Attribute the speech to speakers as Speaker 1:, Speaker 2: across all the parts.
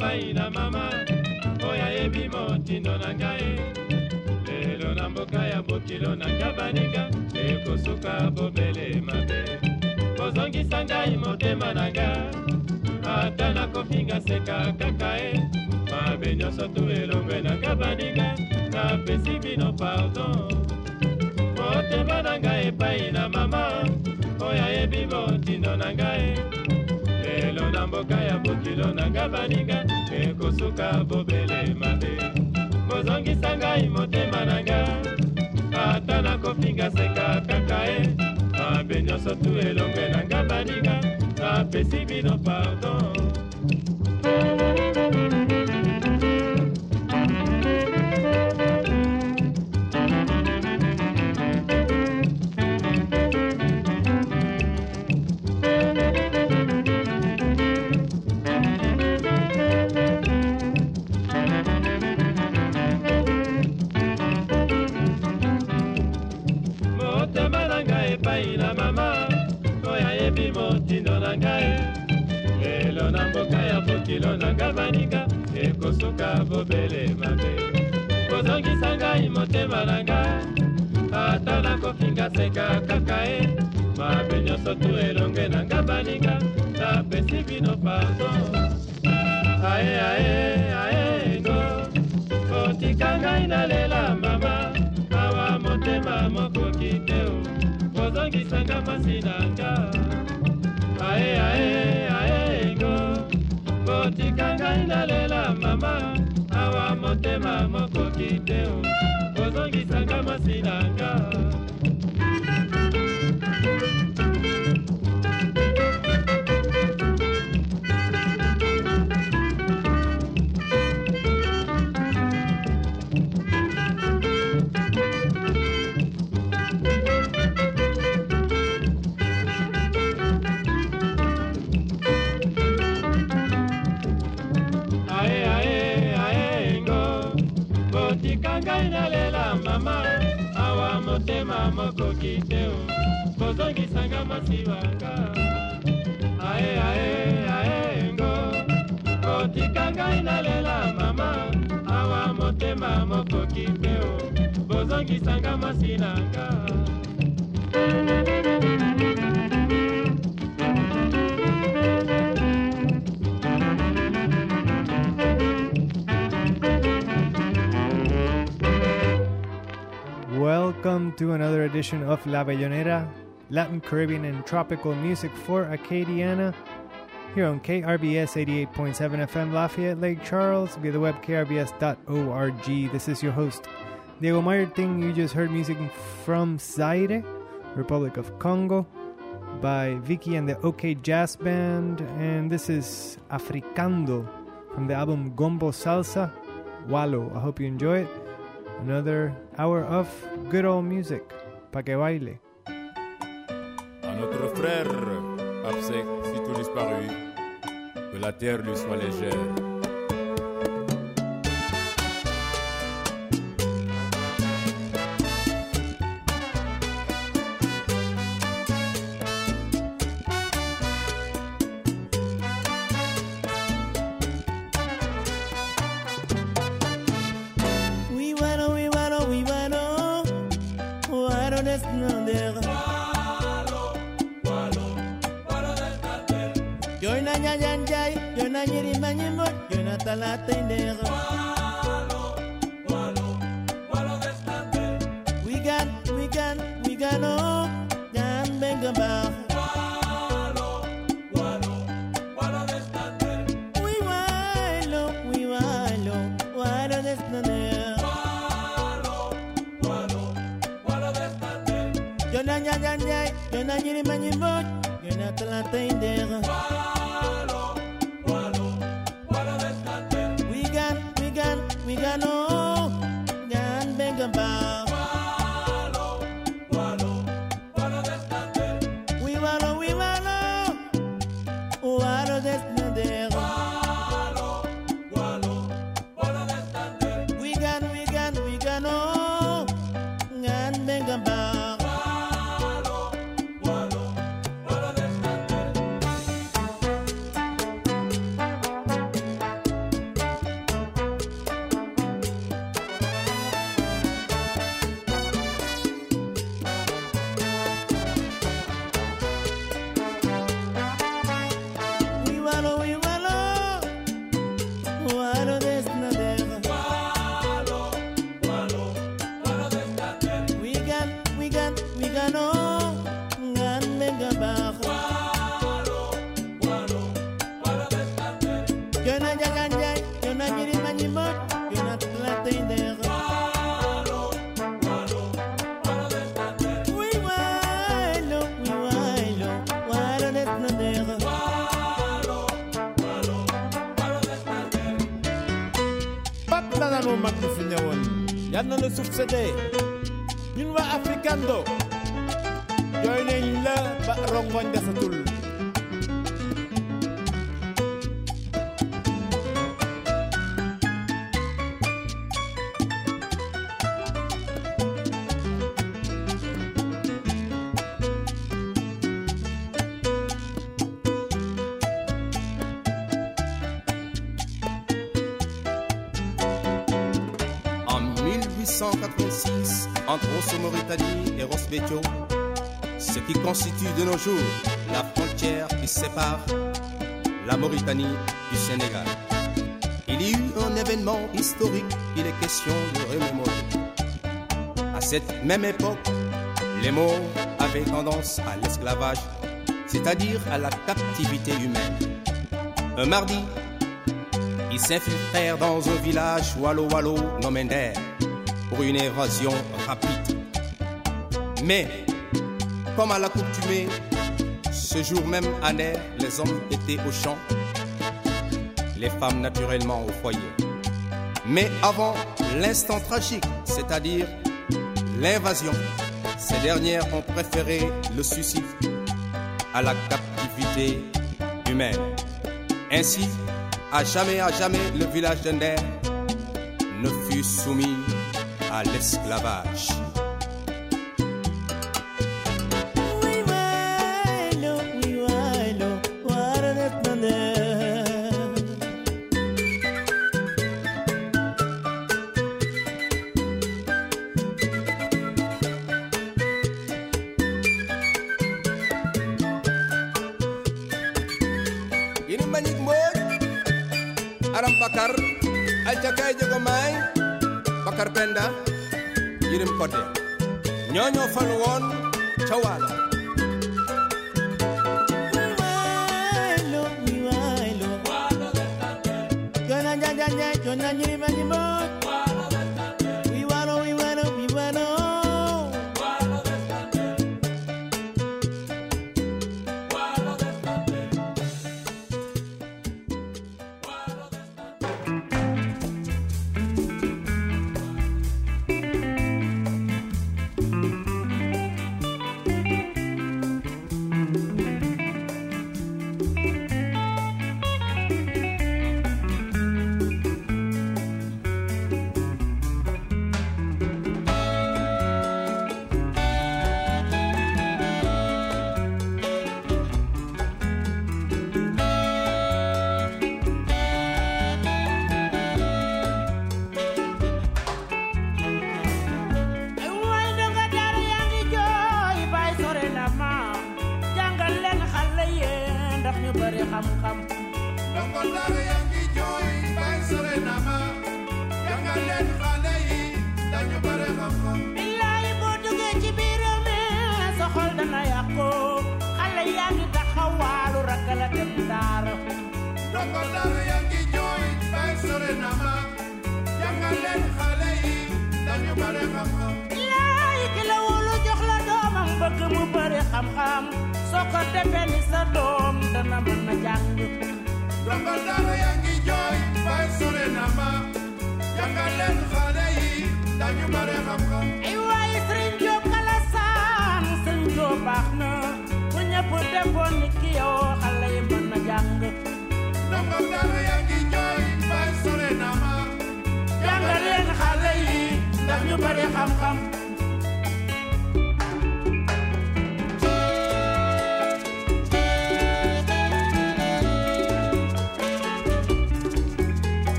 Speaker 1: epai na mama oyo ayebi motindo na ngai lelo na mboka ya bokilo na nga baninga ekosuka bobele mabe kozongisa ngai motema na nga ata nakofinga seka kaka mabe nyonso tu elongwe na nga baninga napesi bino pardon motema na ngai epai na mama oyo ayebi motindo na ngai lelo na mboka ya bokilo na nga baninga ekosuka bobele mabe kozongisa ngai motema na nga ata nakofinga seka kaka mabe nyonso tu elongwe na nga baninga napesi bino pardon epai na mama oyo ayebi motindo na ngai lelo na mboka ya bokilo na nga baninga ekosuka bobele mabe kozongisa ngai motema na nga ata nakofinga seka kaka mabe nyonso tu elonge na nga baninga napesi bino pardon ae kotika ngai nalela mama awa motema mokoki te kozongisanga masi na nga ae kotika ngai nalela mama awa motema mokoki te kozongisanga masi na nga ngai nalela mama awa motema mokoki te kozongisanga masibanga ae ngo kotika ngai nalela mama awa motema mokoki te kozongisanga masinanga
Speaker 2: Welcome to another edition of La Bellonera, Latin, Caribbean, and tropical music for Acadiana, here on KRBS 88.7 FM Lafayette, Lake Charles, via the web krbs.org. This is your host, Diego Martin. You just heard music from Zaire, Republic of Congo, by Vicky and the OK Jazz Band, and this is Africando from the album Gombo Salsa, Walo. I hope you enjoy it. Another hour of good old music, pa que baile.
Speaker 3: À notre frère, absent, sitôt disparu, que la terre lui soit légère.
Speaker 4: Talata indera walo destante we got oh yan benga ba walo destante we walo walo destante walo destante yo na nyiri manyimbo yo na talata indera we got no yan benga ba walo destante we walo destante walo destante we got no yan benga ba walo destante yal na la suuf séddee ñun waa Africando jooy nañ la ba rongoñ desatul.
Speaker 5: Entre Osso-Mauritanie et Ross-Béthio, ce qui constitue de nos jours la frontière qui sépare la Mauritanie du Sénégal. Il y eut un événement historique qu'il est question de remémorer. À cette même époque, les Maures avaient tendance à l'esclavage, c'est-à-dire à la captivité humaine. Un mardi, ils s'infiltrèrent dans un village wallo-wallo nommé Nder pour une évasion rapide. Mais, comme à l'accoutumée, ce jour même à Nder, les hommes étaient aux champs, les femmes naturellement au foyer. Mais avant l'instant tragique, c'est-à-dire l'invasion, ces dernières ont préféré le suicide à la captivité humaine. Ainsi, à jamais, le village de Nder ne fut soumis à l'esclavage. Ini manik mod aram bakar aljakay jago may Bakar Penda Yirim Kodé ñoo fal woon ca Waalo.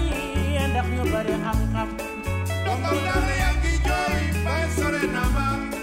Speaker 6: Dongo dara yangi joy bay sore nama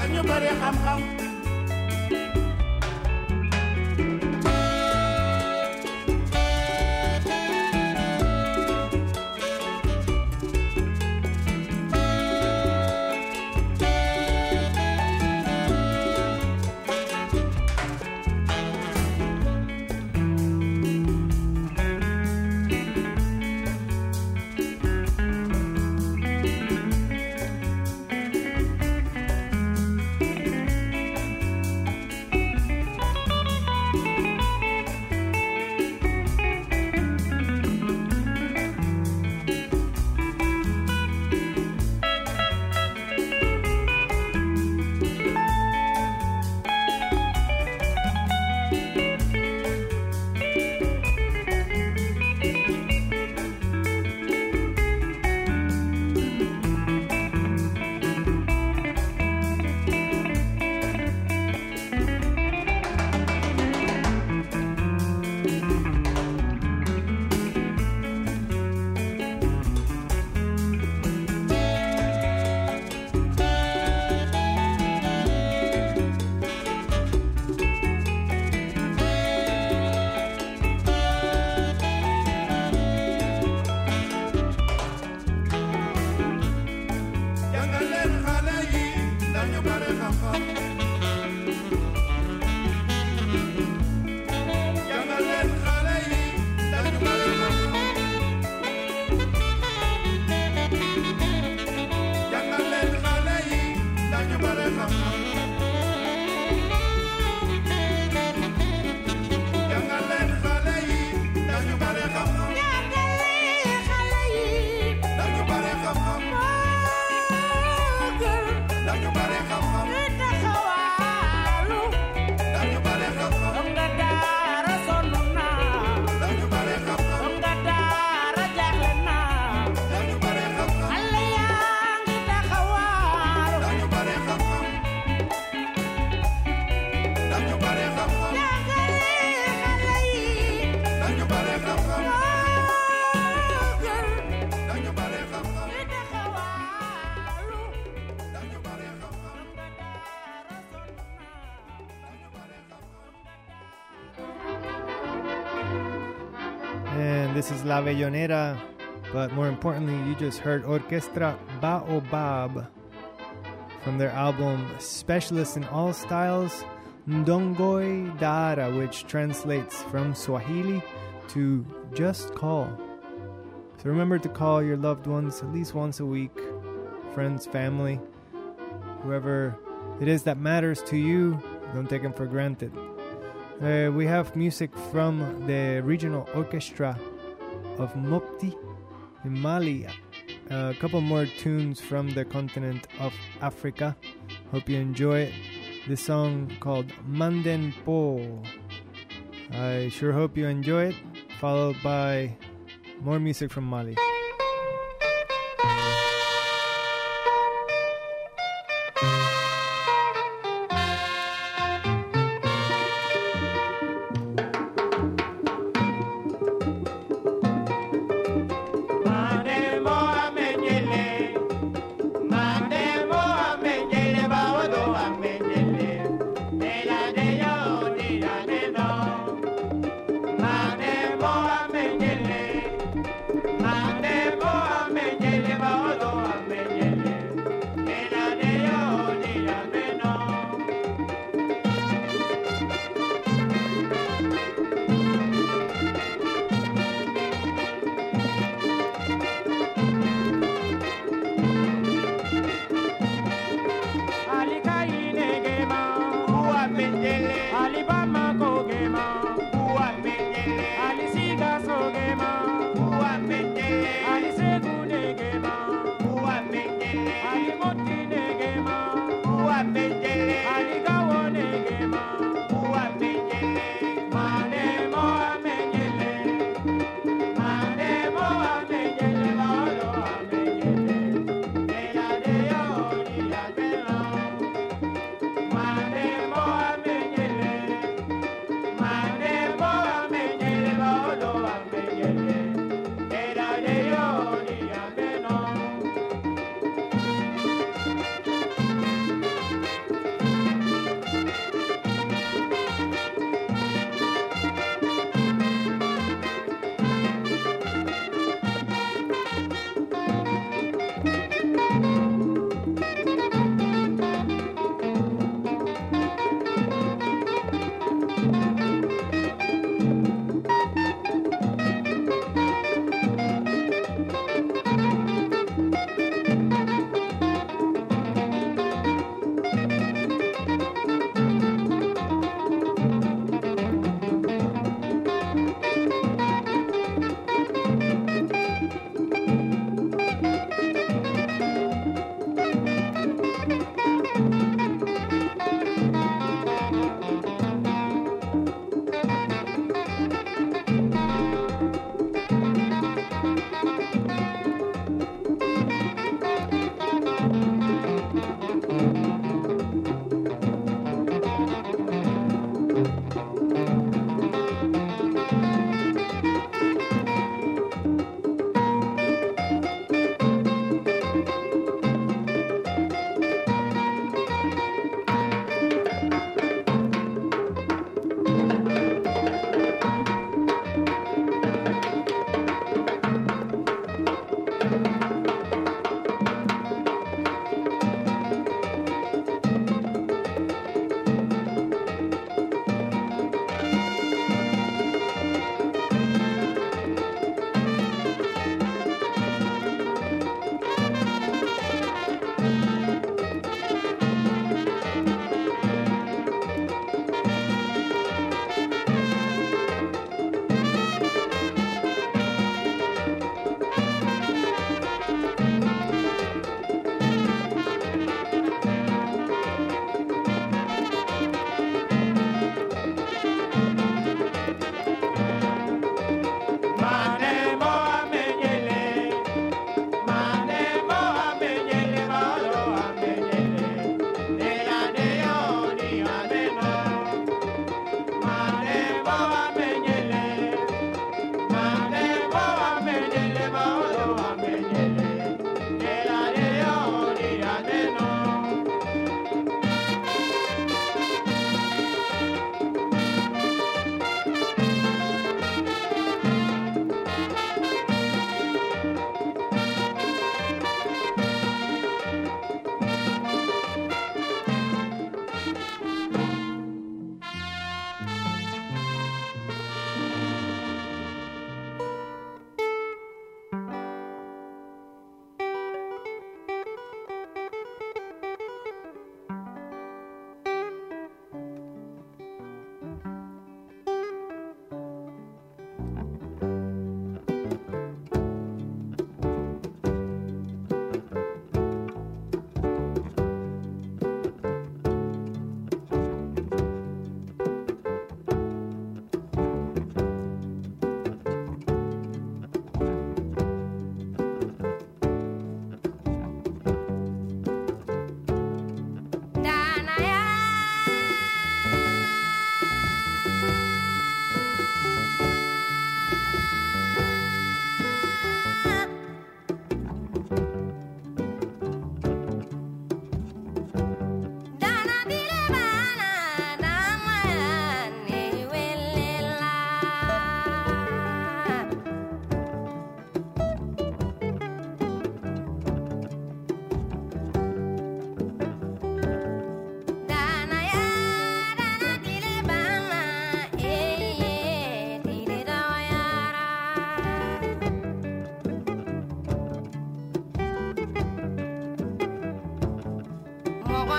Speaker 4: dañu bari xam-xam
Speaker 2: And this is La Bellonera, but more importantly, you just heard Orquestra Baobab from their album Specialists in All Styles, Ndongoi Dara, which translates from Swahili to just call. So remember to call your loved ones at least once a week, friends, family, whoever it is that matters to you, don't take them for granted. We have music from the regional orchestra of Mopti in Mali. A couple more tunes from the continent of Africa. Hope you enjoy it. This song called Manden Po. I sure hope you enjoy it. Followed by more music from Mali.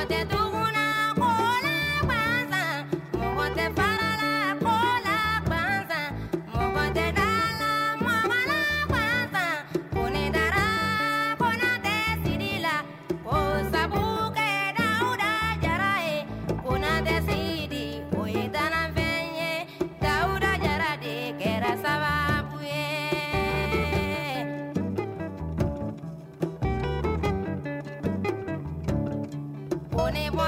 Speaker 6: Pone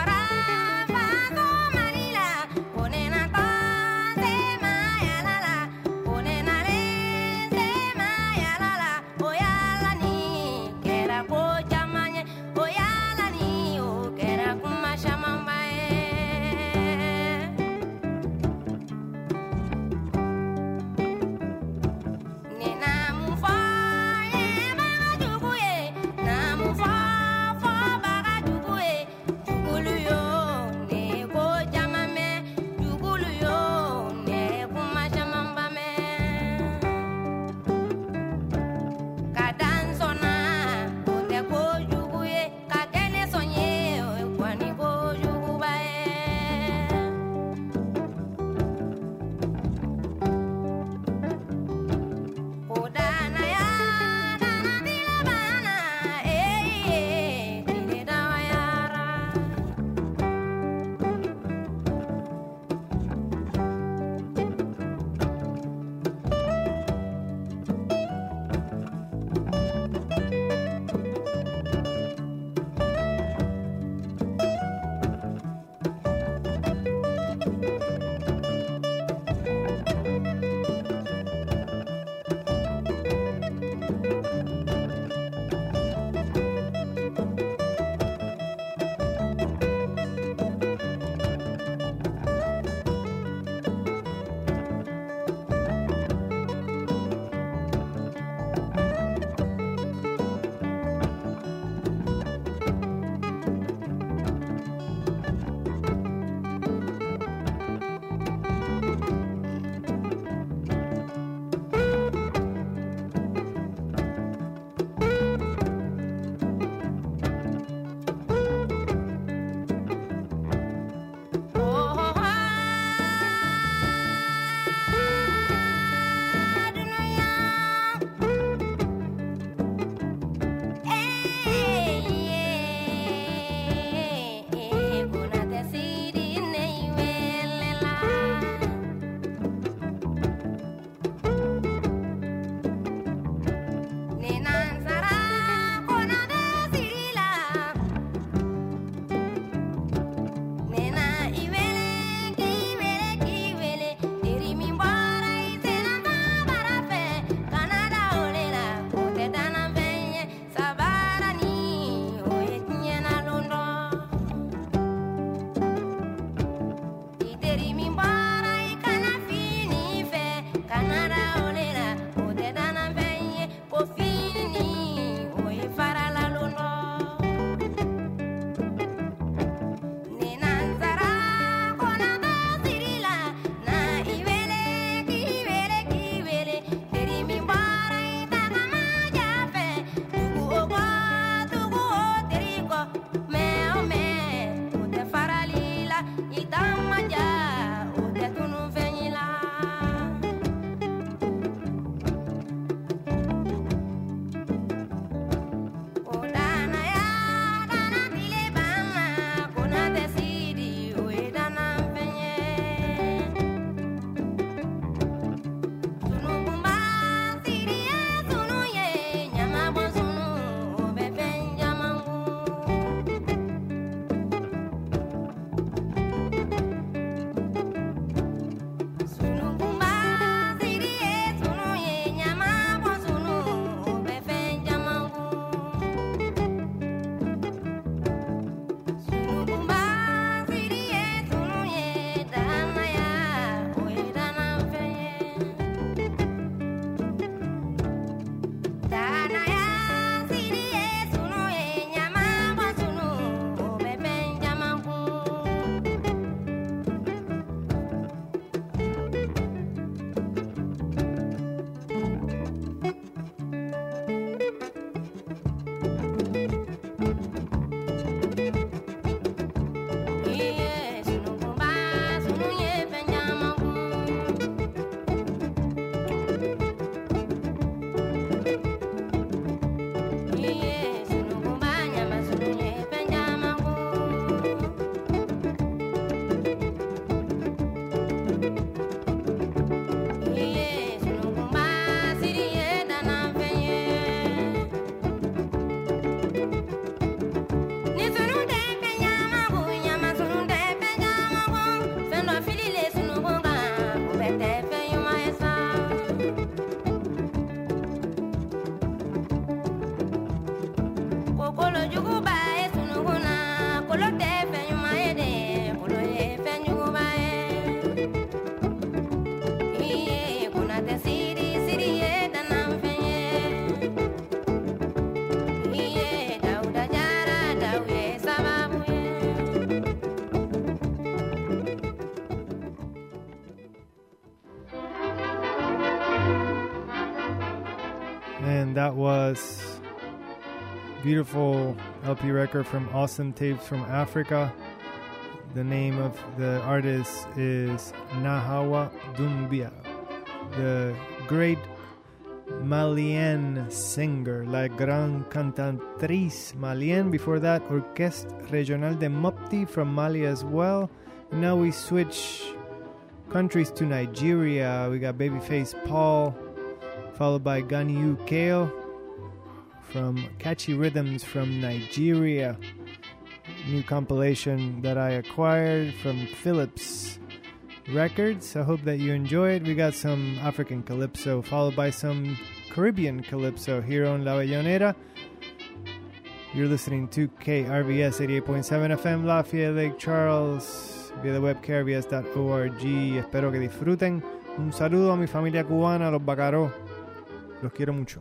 Speaker 2: And that was beautiful LP record from Awesome Tapes from Africa. The name of the artist is Nahawa Doumbia, the great Malian singer, la gran cantatriz Malian. Before that, Orquestre Regional de Mopti from Mali as well. And now we switch countries to Nigeria. We got Babyface Paul, followed by Ganiyu Kale from Catchy Rhythms from Nigeria. New compilation that I acquired from Philips Records. I hope that you enjoy it. We got some African calypso, followed by some Caribbean calypso here on La Bellonera. You're listening to KRBS 88.7 FM, Lafayette, Lake Charles, via the web krbs.org. Espero que disfruten. Un saludo a mi familia cubana, los Bacaró. Los quiero mucho.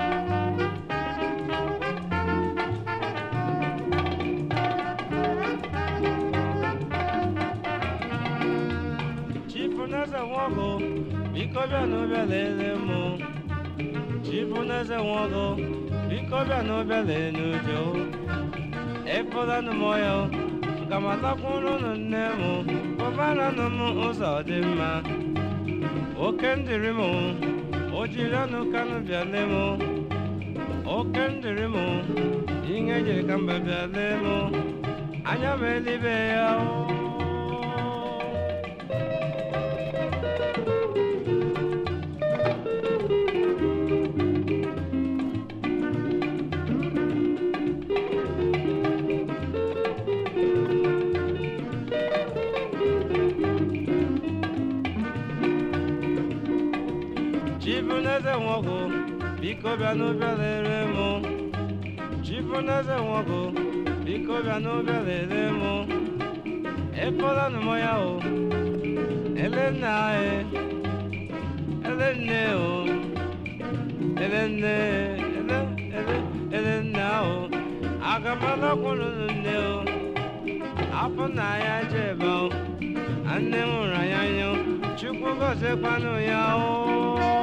Speaker 1: Ojilano kanu bialemo, okendirimo, ingeje kamba bialemo, anya melibe yao. Biko biano bialeremo, Chiponese wako, Biko biano bialeremo, Epola no moyao, Elena Eleneo, Elena o, Agamala koloneo, Aponaya jebao, Anemo rayanyo, Chukugo sepano yao.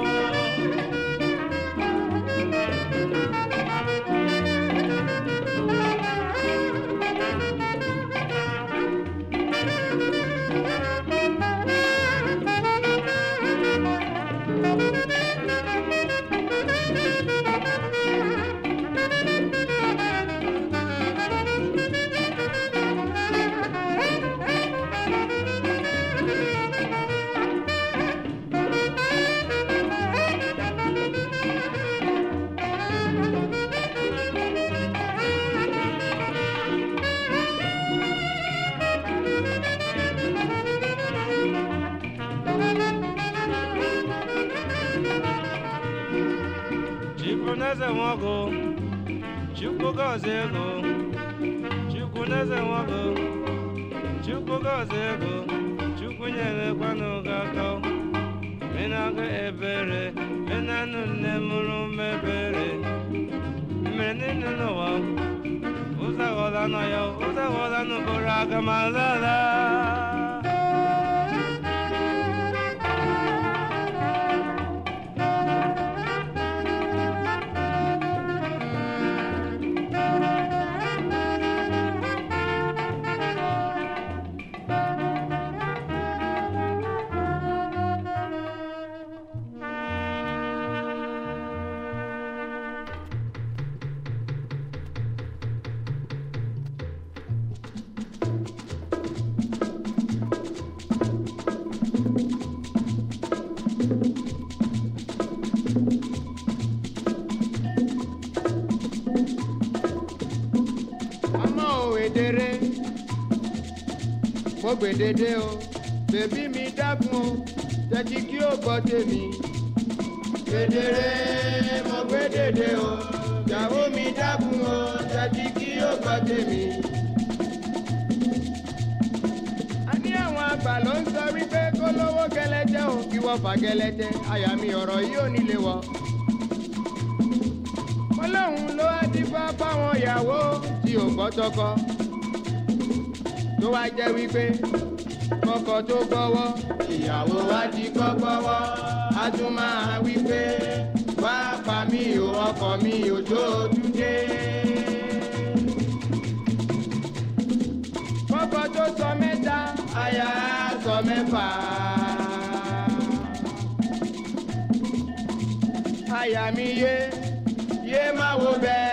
Speaker 6: Mo gbèdéde o, bèbí mi dákun o, tẹ́tí kí o gbọ́ tèmi. Gbèdéde, mo gbèdéde o, ìyàwó mi dákun o, tẹ́tí kí o gbọ́ tèmi. A ní àwọn àgbà ló ń sọ wípé kó lówó gẹlẹ́tẹ́ o, kí wọ́n fà gẹlẹ́tẹ́, àyà mi ọ̀rọ̀ yìí ò nílé wọ. Ọlọ́run ló wá dífá fáwọn ìyàwó tí ò gbọ́ tọkọ. Tó wá jẹ́ wípé kọ́kọ́ tó gbọ́wọ́ ìyàwó wá ti kọ́ gbọ́wọ́ á tún máa wípé wá pa mí o ọkọ mi ò tó túndé. kọ́kọ́ tó sọ mẹ́ta aya sọ mẹ́fà. aya mi yé má wo bẹ́ẹ̀.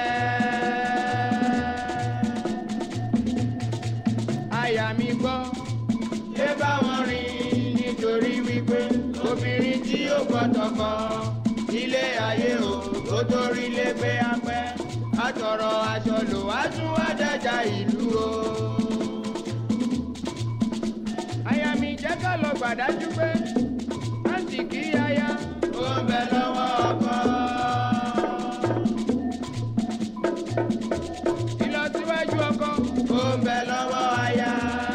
Speaker 6: aya mi gbọ́ yé bá wọn rìn nítorí wípé obìnrin tí ó gbọ́dọ̀ kọ ilé ayé o ó torí lé pé apẹ́ àtọ̀rọ̀ aṣọ lò á tún wá dájà ìlú o. aya mi jẹ́ ká lọ gbàdájú pé láti kí aya ó ń bẹ lọ́wọ́ ọkọ. ìlọsíwájú ọkọ ó ń bẹ lọ́wọ́ aya.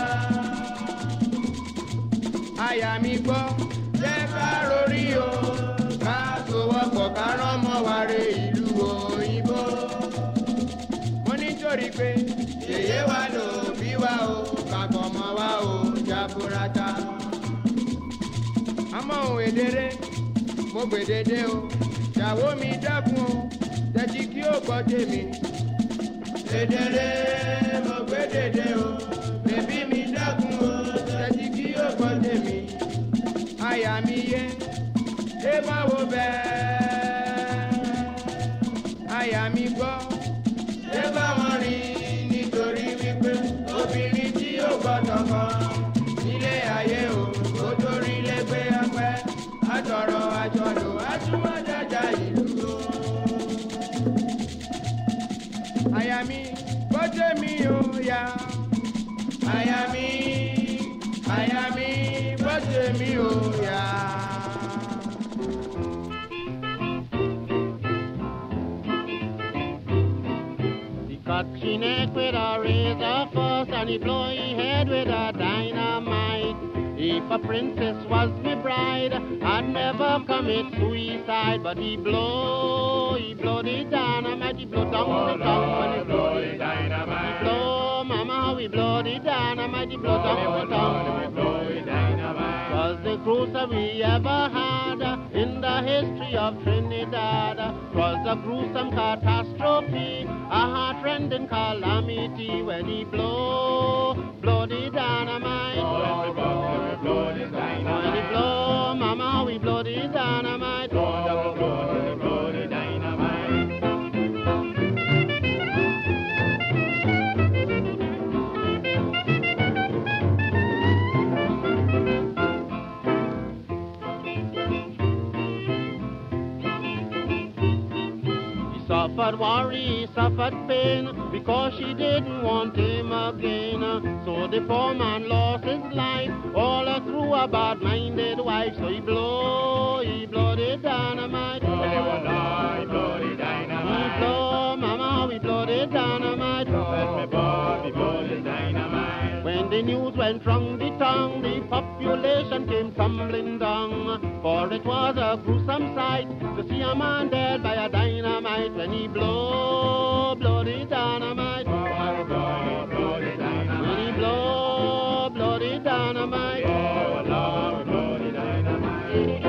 Speaker 6: aya mi gbọ́ jẹ́ ká rorí o ká sowọ́pọ̀ ká rán mọ́ wa re ìlú òyìnbó. mo nítorí pé yèyé wa lò bí wa o kàkọ́ mọ́ wa o jaburata. àmọ́ òun èdèrè mo gbèdéde o ìyàwó mi dákun o tẹ́tí kí ó gbọ́ tèmi. èdèrè mo gbèdéde o bèbí mi dákun o tẹ́tí kí ó gbọ́ tèmi. aya mi yé ẹ bá wo bẹ́ẹ̀. aya mi gbọ́ ẹ bá wọn rìn nítorí wípé obìnrin tí ó gbọ́dọ̀ kọ nílé ayé o ó torí lẹ́gbẹ́ apẹ́ àtọ̀rọ̀ àjọlò àtúwájájà ìlú o. aya mi gbọ́ tèmi o ya. aya mi gbọ́ tèmi o ya.
Speaker 7: Cut she neck with a razor first and he blow his head with a dynamite. If a princess was my bride, I'd never commit suicide. But he blow the dynamite, he blow down the tongue when he blow the dynamite. He blow, mama, how he blow the dynamite, he blow down the tongue when he blow the dynamite. Was the gruesome we ever had in the history of Trinidad. Was a gruesome catastrophe, a heart-rending calamity when he blow the dynamite. Blow the dynamite. When he blow, mama, how he blow the dynamite. Blow the dynamite. He suffered worry, suffered pain, because she didn't want him again. So the poor man lost his life, all through a bad-minded wife. So he blow the dynamite. He blow the dynamite. He blow, mama, we blow the dynamite. We blow the dynamite. When the news went round the town, the population came tumbling down. For it was a gruesome sight to see a man dead by a dynamite. When he blow the dynamite. Blow the dynamite. When he blow the dynamite. Blow the dynamite.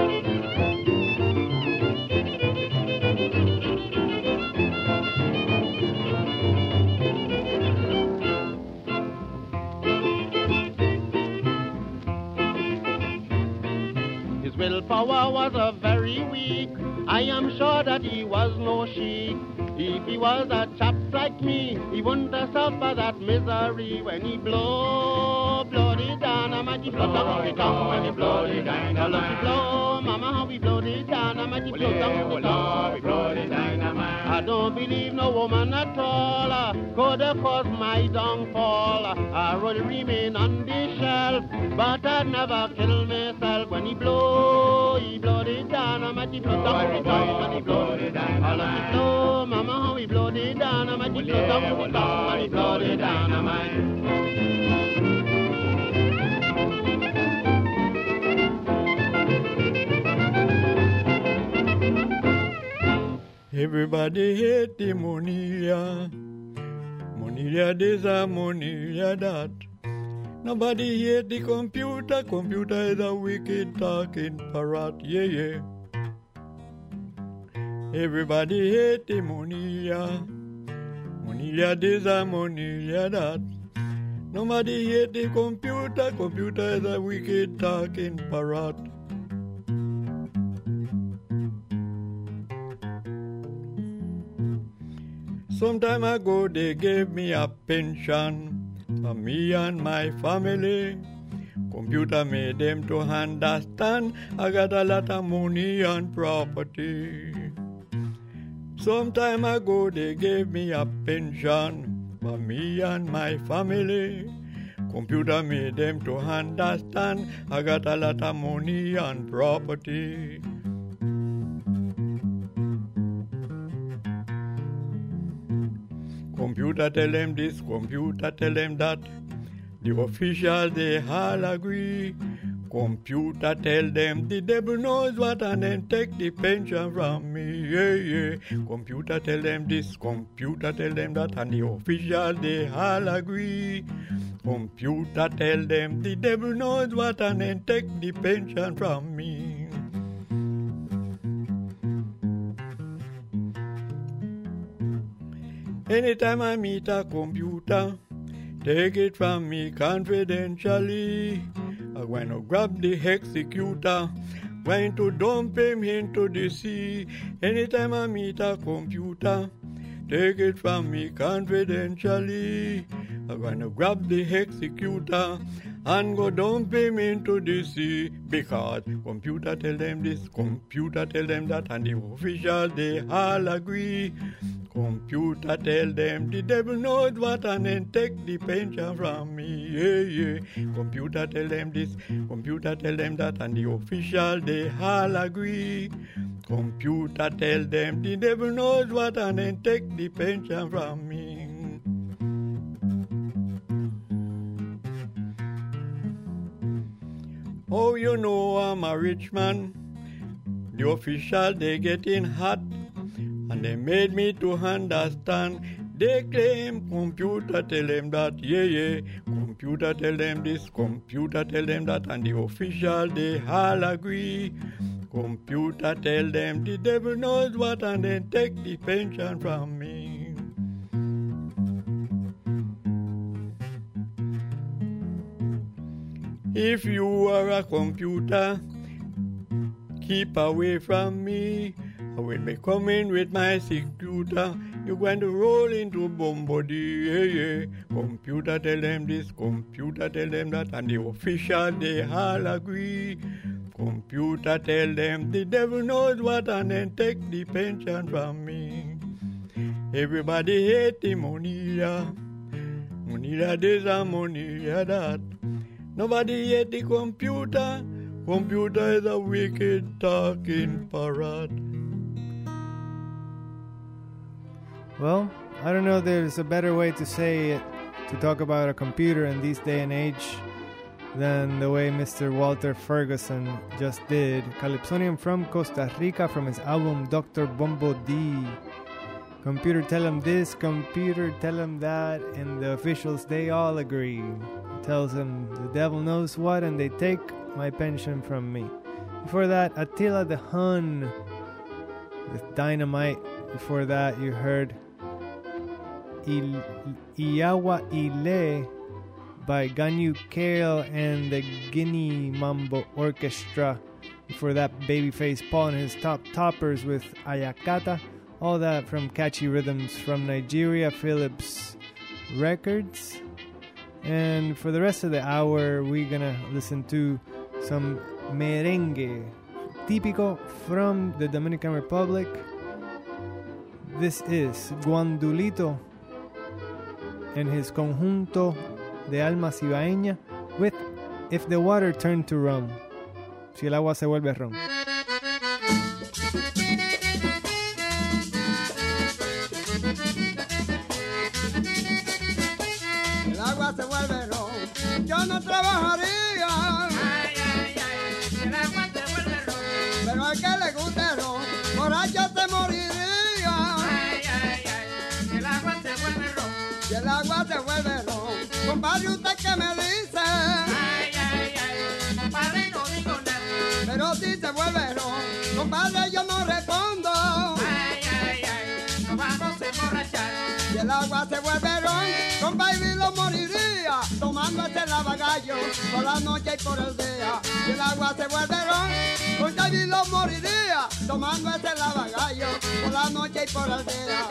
Speaker 7: His willpower was very weak. I am sure that he was no sheep. If he was a chap like me, he wouldn't have suffered that misery. When he blow the dynamite, he blow down the tongue. When he blow the dynamite, he blow, mama, how we blow the dynamite, he blow down the tongue. We blow the dynamite. I don't believe no woman at all could have caused my downfall. I would remain on the shelf, but I'd never kill myself. When he blow the dynamite, he blow down the tongue. When he blow the dynamite, he blow, mama, how he blow the dynamite, he blow down the tongue. When he blow the dynamite.
Speaker 8: Everybody hate the Monilla. Monilla this and Monilla that. Nobody hate the computer. Computer is a wicked talking parrot. Yeah, yeah. Everybody hate the Monilla. Monilla this and Monilla that. Nobody hate the computer. Computer is a wicked talking parrot. Some time ago they gave me a pension for me and my family. Computer made them to understand I got a lot of money and property. Some time ago they gave me a pension for me and my family. Computer made them to understand I got a lot of money and property. Computer tell them this, computer tell them that. The officials, they all agree. Computer tell them the devil knows what and then take the pension from me. Yeah, yeah. Computer tell them this, computer tell them that, and the officials, they all agree. Computer tell them the devil knows what and then take the pension from me. Anytime I meet a computer, take it from me confidentially. I'm going to grab the executor, going to dump him into the sea. Anytime I meet a computer, take it from me confidentially. I'm going to grab the executor and go dump him into the sea. Because computer tell them this, computer tell them that, and the officials, they all agree. Computer tell them the devil knows what and then take the pension from me. Yeah, yeah. Computer tell them this, computer tell them that, and the officials, they all agree. Computer tell them the devil knows what and then take the pension from me. Oh, you know I'm a rich man. The officials, they getting hot. And they made me to understand. They claim computer tell them that, yeah, yeah. Computer tell them this, computer tell them that, and the officials, they all agree. Computer tell them the devil knows what and then take the pension from me. If you are a computer, keep away from me. I will be coming with my computer. You're going to roll into Bombody. Yeah, yeah. Computer tell them this, computer tell them that, and the officials, they all agree. Computer tell them the devil knows what and then take the pension from me. Everybody hate the Monilla. Monilla this and Monilla that. Nobody hate the computer. Computer is a wicked talking parrot.
Speaker 2: Well, I don't know if there's a better way to say it, to talk about a computer in this day and age, than the way Mr. Walter Ferguson just did. Calypsonian from Costa Rica from his album Dr. Bombo D. Computer tell him this, computer tell him that, and the officials, they all agree. It tells him the devil knows what, and they take my pension from me. Before that, Attila the Hun with Dynamite. Before that, you heard Iyawa Ile by Ganyu Kale and the Guinea Mambo Orchestra. Before that, Babyface Paul and his Top Toppers with Ayakata. All that from Catchy Rhythms from Nigeria Phillips Records. And for the rest of the hour, we're gonna listen to some merengue típico from the Dominican Republic. This is Guandulito and his conjunto de almas ibaeña with If the Water Turned to Rum. Si el agua se vuelve ron.
Speaker 9: El agua se vuelve ron, yo no trabajaría.
Speaker 10: Ay, ay, ay, el agua se vuelve ron.
Speaker 9: Pero al que le guste ron, borracho se moriría. Y el agua se vuelve ron. Compadre, ¿usted qué me dice?
Speaker 10: Ay, ay, ay, compadre, no digo nada.
Speaker 9: Pero si se vuelve ron, compadre, yo no respondo.
Speaker 10: Ay,
Speaker 9: el agua se vuelve ron, con baby lo moriría, tomando este lavagallo, por la noche y por el día. Si el agua se vuelve ron, con baby lo moriría, tomando este lavagallo, por la noche y por el día.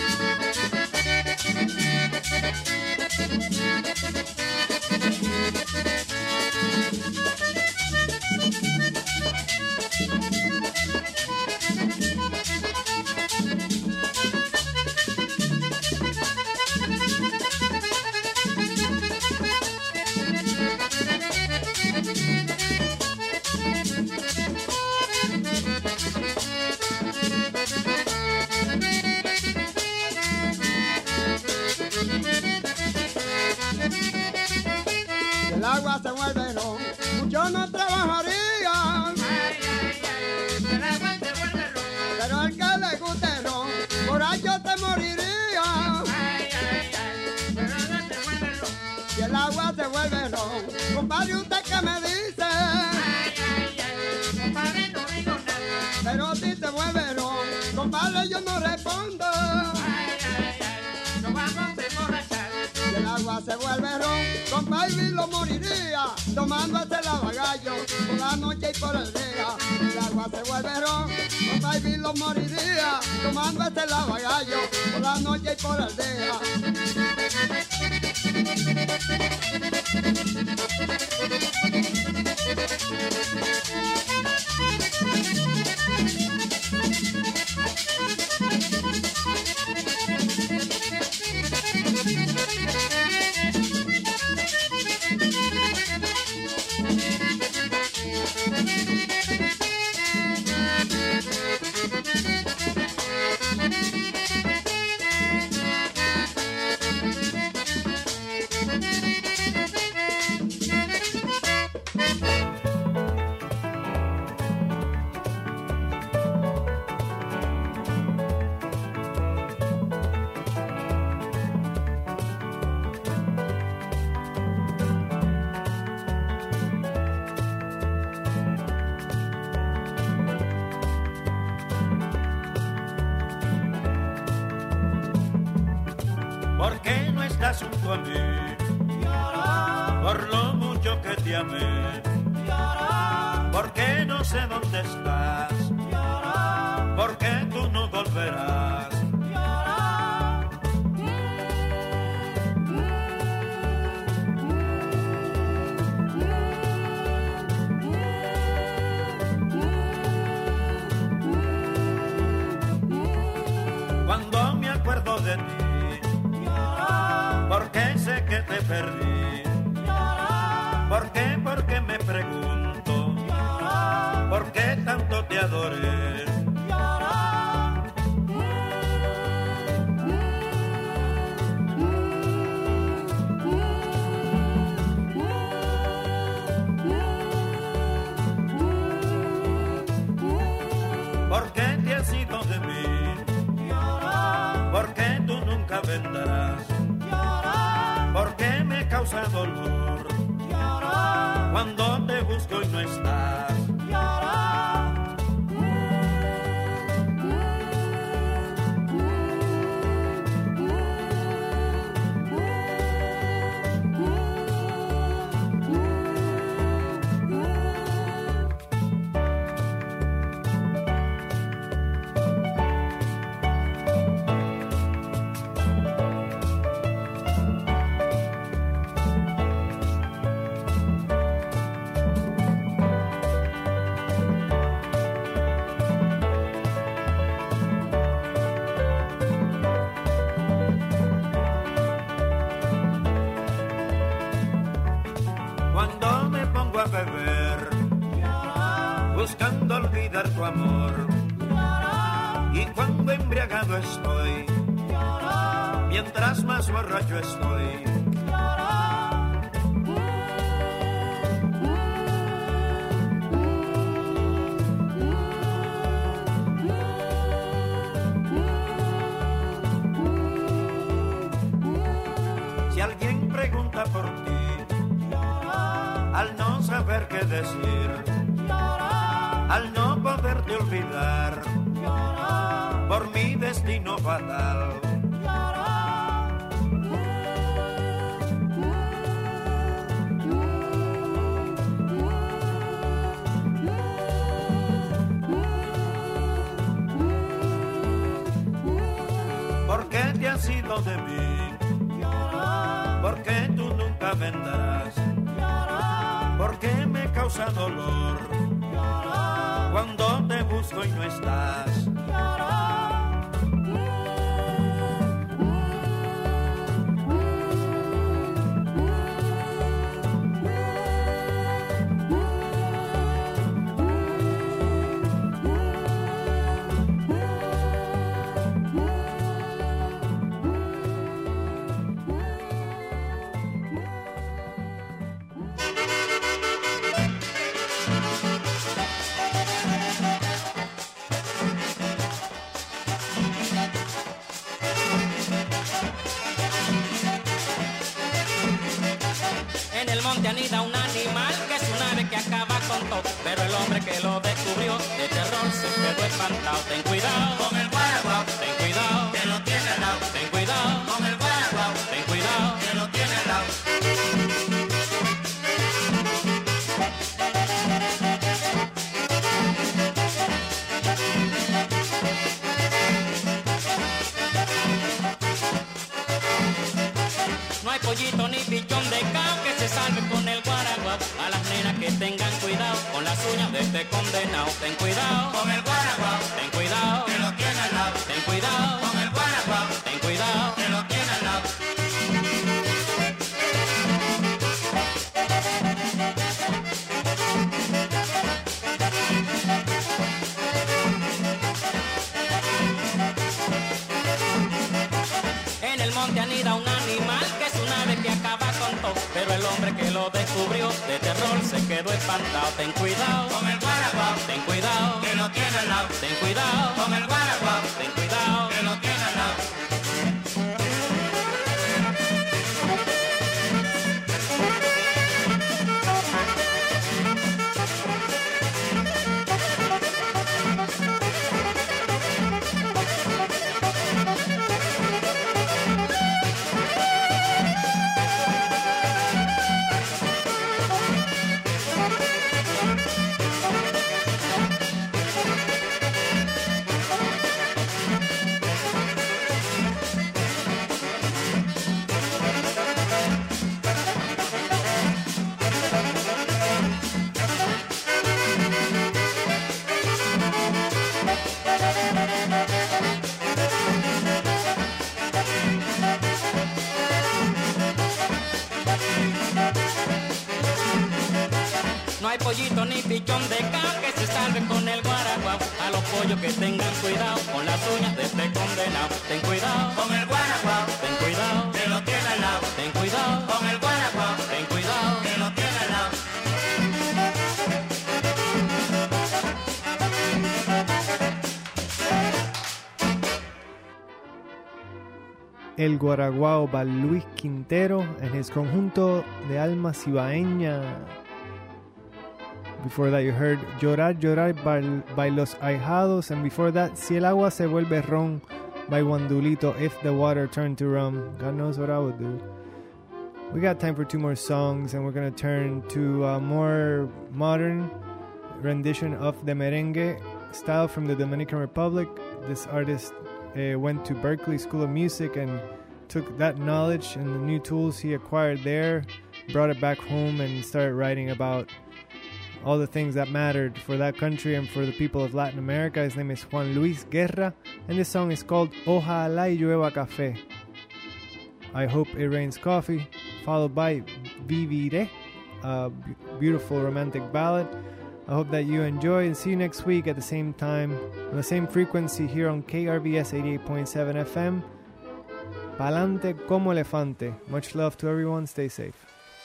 Speaker 9: El agua se vuelve ron, muchos no trabajarían.
Speaker 10: El agua se vuelve ron.
Speaker 9: Pero el que le guste ron, por ahí yo te moriría.
Speaker 10: Pero el agua se vuelve ron.
Speaker 9: Si el agua se vuelve ron, compadre, ¿usted qué me dice?
Speaker 10: Compadre, no digo nada.
Speaker 9: Pero si se vuelve ron, compadre, yo no respondo.
Speaker 10: Nos vamos a emborrachar.
Speaker 9: Si el agua se vuelve ron, compadre, lo moriría, tomando este lavagallo, por la noche y por el día. Si el agua se vuelve ron, compadre, lo moriría, tomando este lavagallo, por la noche y por el día.
Speaker 11: ¿Por qué no estás junto a mí? Por lo mucho que te amé. ¿Por qué no sé dónde estás? ¿Por qué tú no volverás? Cuando me acuerdo de ti, porque sé que te perdí. ¿Por qué? Porque me pregunto, ¿por qué tanto te adoré? ¿Por qué te has ido de mí? ¿Por qué tú nunca vendrás? ¿Por qué me causa dolor cuando te busco y no estás? Cuando me pongo a beber, buscando olvidar tu amor, y cuando embriagado estoy, mientras más borracho estoy, si alguien pregunta por ti, al no saber qué decir, al no poderte olvidar, por mi destino fatal, sido de mí? ¿Por qué tú nunca vendrás? ¿Por qué me causa dolor cuando te busco y no estás?
Speaker 12: Monte anida un animal que es un ave que acaba con todo, pero el hombre que lo descubrió de terror se quedó espantado. Ten cuidado con el guaraguao, ten cuidado que lo tiene al lado, ten cuidado con el guaraguao, ten cuidado que lo tiene al lado. No hay pollito ni pichón de cao que se salve con el guaraguao. A las nenas que tengan cuidado con las uñas de este condenado. Ten cuidado con el guaraguao, ten cuidado que lo tiene al lado. Ten cuidado con el guaraguao, ten cuidado que lo tiene al lado. En el monte anida un animal que es un ave que acaba con todo, pero el hombre que lo descubrió de terror se quedó espantado. Ten cuidado con el guaraguao, ten cuidado que lo tiene al lado. Ten cuidado con el guaraguao, ten cuidado que lo tiene al lado. No hay pollito ni pichón de cao que se salve con el guaraguao. A los pollos que tengan cuidado con las uñas de este condenado. Ten cuidado con el guaraguao, ten cuidado que lo tiene al lado. Ten cuidado con el guaraguao, ten cuidado que lo tiene al lado.
Speaker 2: El Guaraguao by Luis Quintero and his conjunto de alma cibaeña. Before that you heard Llorar, Llorar by Los Ahijados, and before that Si el agua se vuelve ron by Wandulito, If the water turned to rum. God knows what I would do. We got time for two more songs, and we're going to turn to a more modern rendition of the merengue style from the Dominican Republic. This artist went to Berklee School of Music and took that knowledge and the new tools he acquired there, brought it back home and started writing about all the things that mattered for that country and for the people of Latin America. His name is Juan Luis Guerra, and this song is called Ojalá y llueva café. I hope it rains coffee, followed by Viviré, a beautiful romantic ballad. I hope that you enjoy, and see you next week at the same time, on the same frequency here on KRBS 88.7 FM. Pa'lante como elefante. Much love to everyone. Stay safe.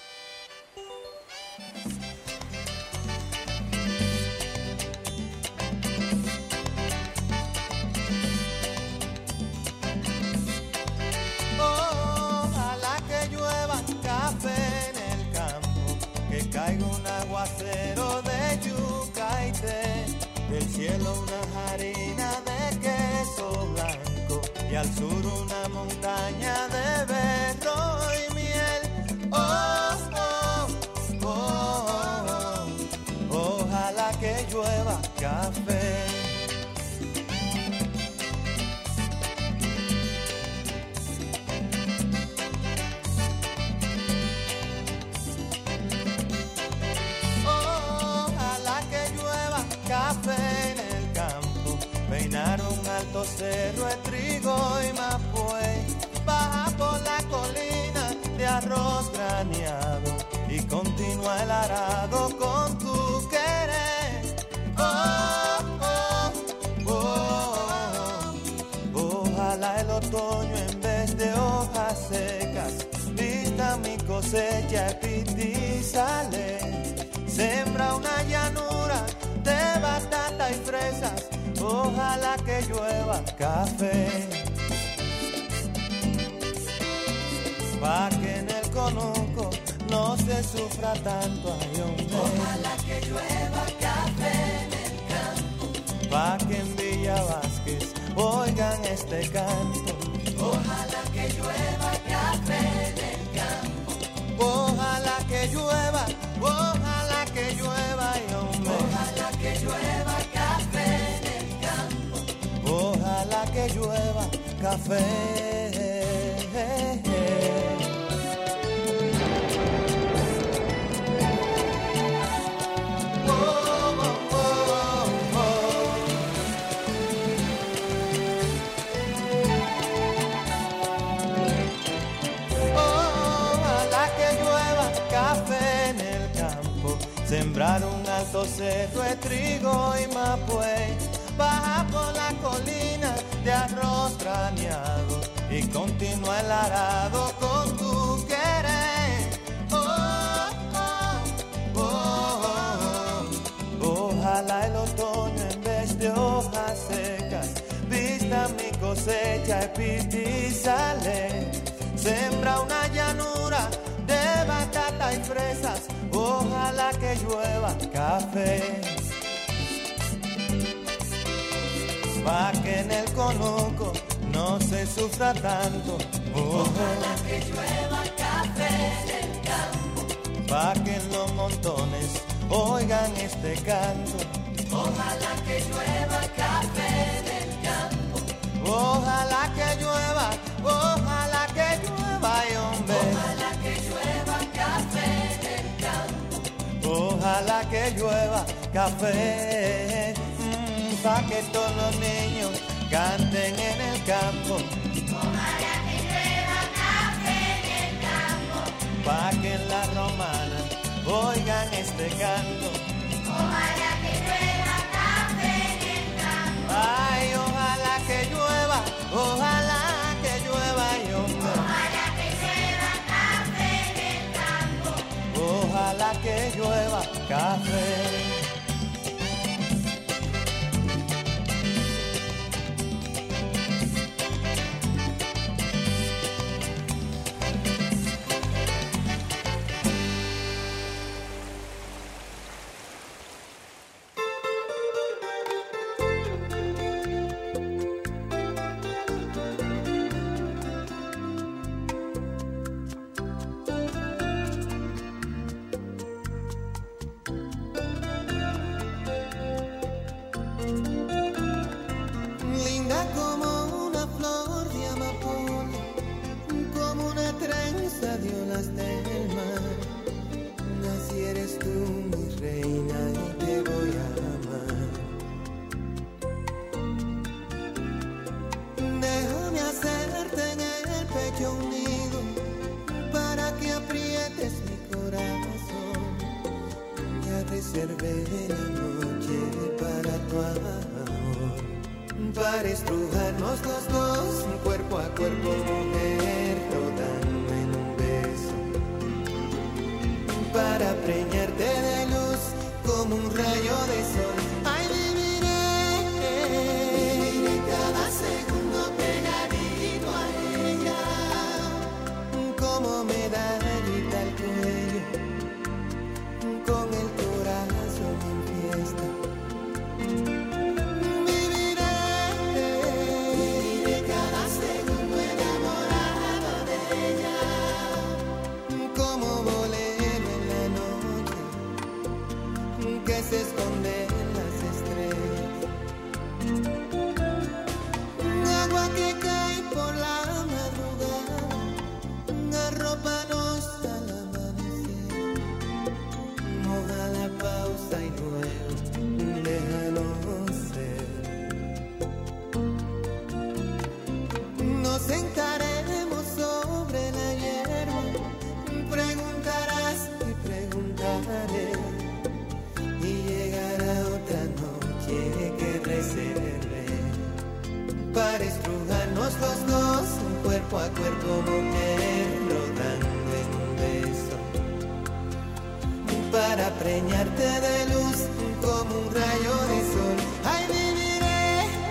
Speaker 13: Ojalá que llueva café en el campo, que caiga un aguacero de yuca y té, del cielo una harina de queso blanco y al sur una montaña de berro y miel. Oh, oh, oh, oh, ojalá que llueva café. café en el campo, peinar un alto cerro de trigo y mapuey, baja por la colina de arroz graneado y continúa el arado con tu querer. Oh, oh, oh, oh. Ojalá el otoño en vez de hojas secas vista mi cosecha y sale. Sembra una llanura de batata y fresas, ojalá que llueva café. Pa' que en el conuco no se sufra tanto, ay hombre.
Speaker 14: Ojalá que llueva café en el campo.
Speaker 13: Pa' que en Villa Vázquez oigan este canto.
Speaker 14: Ojalá que llueva café en el campo.
Speaker 13: Ojalá que llueva, ojalá que llueva, ay hombre.
Speaker 14: Ojalá que llueva café en el campo.
Speaker 13: Ojalá que llueva café. Sembrar un alto cerro de trigo y mapuey, baja por la colina de arroz graneado y continúa el arado con tu querer. Oh, oh, oh, oh. Ojalá el otoño en vez de hojas secas vista mi cosecha y sale. Sembra una llanura de batata y fresas, ojalá que llueva café. Pa' que en el conuco no se sufra tanto.
Speaker 14: Ojalá que llueva café en el campo.
Speaker 13: Pa' que en los montones oigan este canto.
Speaker 14: Ojalá que llueva café en el campo.
Speaker 13: Ojalá que llueva, ojalá que llueva, ay hombre.
Speaker 14: Ojalá que llueva café en el campo.
Speaker 13: Ojalá que llueva café, pa' que todos los niños canten en el campo.
Speaker 14: Ojalá que llueva café en el campo.
Speaker 13: Pa' que en la romana oigan este canto.
Speaker 14: Ojalá que llueva café en el campo.
Speaker 13: Ay, ojalá que llueva, ojalá que llueva, ay hombre.
Speaker 14: Ojalá que llueva café en el campo.
Speaker 13: Ojalá que llueva café. Reservé la noche para tu amor, para estrujarnos los dos, cuerpo a cuerpo, mujer, rodando en un beso, para preñarte de luz como un rayo de sol. Ay, viviré cada segundo pegadito a ella, como medallita al cuello, con el corazón en fiesta. Viviré cada segundo enamorado de ella, como bolero en la noche cuerpo a cuerpo, mujer, rodando en un beso, para preñarte de luz como un rayo de sol. Ay, viviré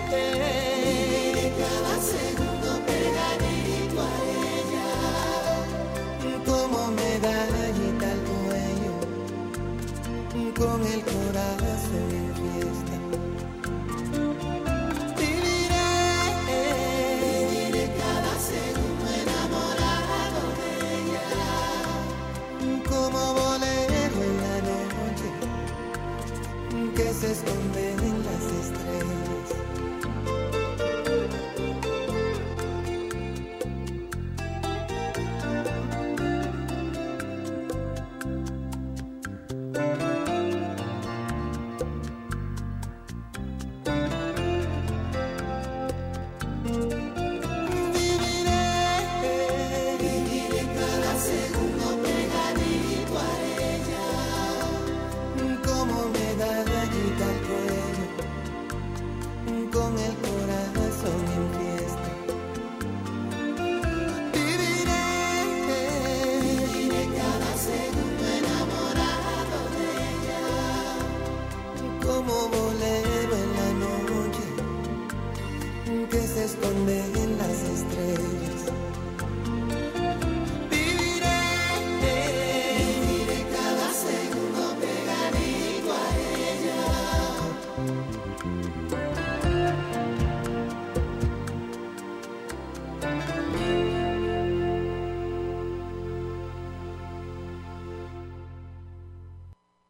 Speaker 13: cada segundo pegadito a ella, como medallita al cuello, con el corazón en fiesta. Viviré cada segundo enamorado de ella, como bolero en la noche que se esconde en